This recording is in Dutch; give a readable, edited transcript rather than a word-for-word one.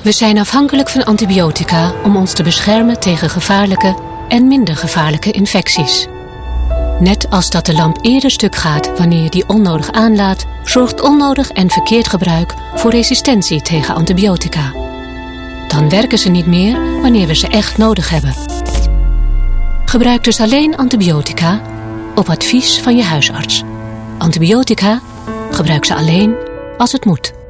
We zijn afhankelijk van antibiotica om ons te beschermen tegen gevaarlijke en minder gevaarlijke infecties. Net als dat de lamp eerder stuk gaat wanneer je die onnodig aanlaat, zorgt onnodig en verkeerd gebruik voor resistentie tegen antibiotica. Dan werken ze niet meer wanneer we ze echt nodig hebben. Gebruik dus alleen antibiotica op advies van je huisarts. Antibiotica, gebruik ze alleen als het moet.